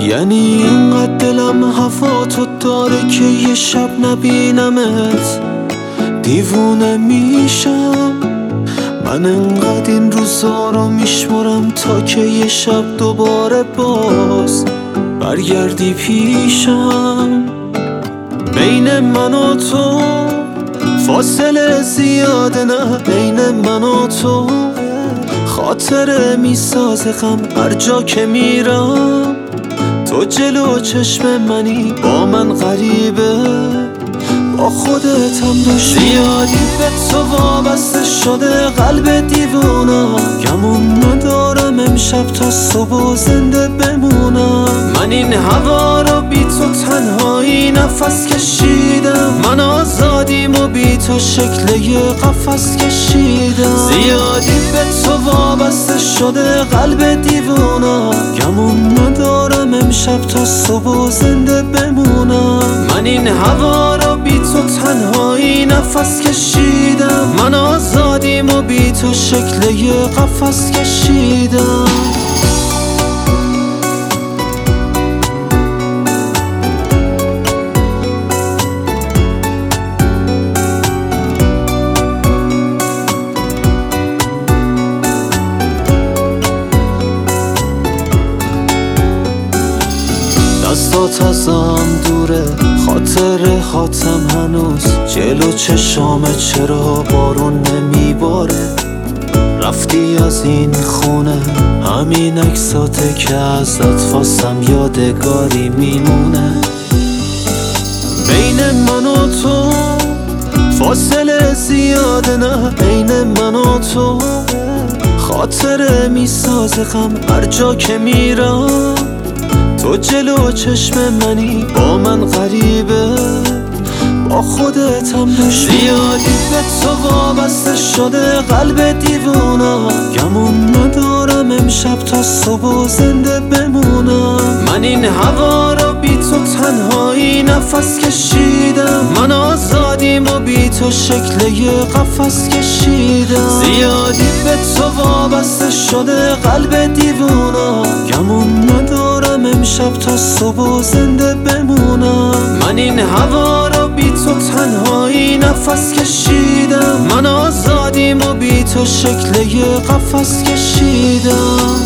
یعنی اینقدر دلم هوا تو داره که یه شب نبینمت دیوونه میشم. من انقدر این روزا رو میشمرم تا که یه شب دوباره باز برگردی پیشم. بین من و تو فاصله زیاده، نه بین من و تو خاطره میسازه غم هر جا که میرم. تو جلو چشم منی با من غریبه، با خودتم داشتی. زیادی به تو وابسته شده قلب دیوونم، گمون ندارم امشب تا صبح زنده بمونم. من این هوا رو بی تو تنهایی نفس کشیدم، من آزادیم و بی تو شکل یه قفس کشیدم. زیادی به تو وابسته شده قلب دیوونم، گمون ندارم امشب تا صبح زنده بمونم. من این هوا رو بی تو تنهایی نفس کشیدم، من آزادیم و بی تو شکل یه قفس کشیدم. دستات ازم دوره، خاطره هاتم هنوز جلو چشامه، چرا بارون نمیباره؟ رفتی از این خونه، همین عکساته که ازت واسم یادگاری میمونه. بین من و تو فاصله زیاده، نه بین من و تو خاطره میسازه غم هر جا که میرم. تو جلو چشم منی با من غریبه، با خودتم داشتی. زیادی به تو وابسته شده قلب دیوونم، گمون ندارم امشب تا صبح زنده بمونم. من این هوا رو بی تو تنهایی نفس کشیدم، من آزادیم و بی تو شکل یه قفس کشیدم. زیادی به تو وابسته شده قلب دیوونم، گمون ندارم امشب تا صبح زنده بمونم. من این هوا رو بی تو تنهایی نفس کشیدم، من آزادیم و بی تو شکل یه قفس کشیدم.